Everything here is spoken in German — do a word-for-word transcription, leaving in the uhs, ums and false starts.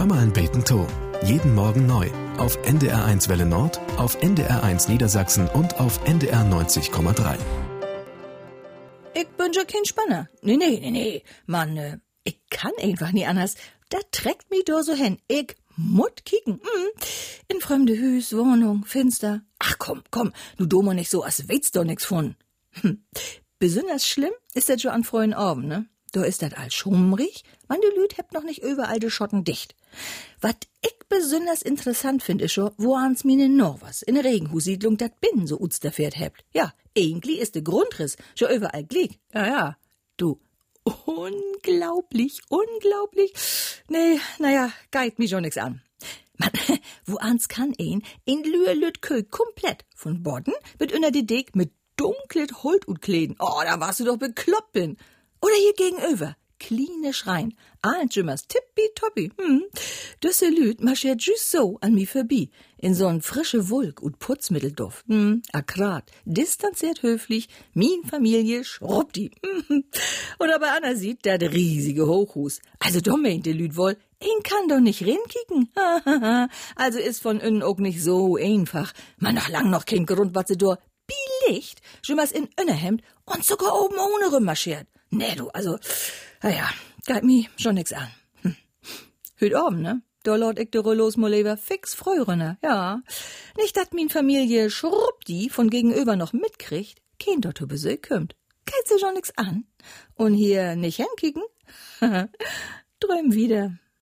Hör mal ein Beten to. Jeden Morgen neu. Auf N D R eins Welle Nord, auf N D R eins Niedersachsen und auf N D R neunzig Komma drei. Ich bin ja kein Spanner. Nee, nee, nee, nee. Mann, äh, ich kann einfach nie anders. Da trägt mich da so hin. Ich mut kicken. Mm. In fremde Hüs, Wohnung, finster. Ach komm, komm, du dummer nicht so, als weißt doch nix von. Hm. Besonders schlimm ist das schon an freuen Abend, ne? Da ist das all schummrig, man de Lüt hebt noch nicht überall de Schotten dicht. Wat ich besonders interessant finde, ist schon, wo ans mine noch was in der Regenhusiedlung dat Binnen so uts der Pferd hebt. Ja, eigentlich ist de Grundriss schon überall glieg. Ja, ja, du, unglaublich, unglaublich. Nee, naja, geit mich schon nix an. Man, wo ans kann ein, in Lühe lüt Köy komplett, von Bodden mit unter die Deck mit dunklet Holt und Kläden. Oh, da warst du doch bekloppt bin. Oder hier gegenüber, kleine Schrein, allen Jimmers tippitoppi, hm. Düsse Lüt marschiert just so an mi vorbei, in so'n frische Wulk und Putzmittelduft, hm. Akkurat, distanziert höflich, min Familie schrubbt die, hm. Oder bei Anna sieht, der riesige Hochhus, also da meint der Lüt wohl, ihn kann doch nicht rinkicken, also ist von innen auch nicht so einfach, man noch lang noch kein Grund, was sie da Licht, Jimmers in Innerhemd und sogar oben ohne rummarschiert. Nee, du, also, naja, geht mi schon nix an. Hm. Hüt oben, ne? Da laut ich de Rollos mal lieber fix früherinner, ja. Nicht, dat min Familie Schruppdi von gegenüber noch mitkriegt, kein dort zu Besuch kommt. Geht sie schon nix an? Und hier nicht hinkicken? Träum wieder.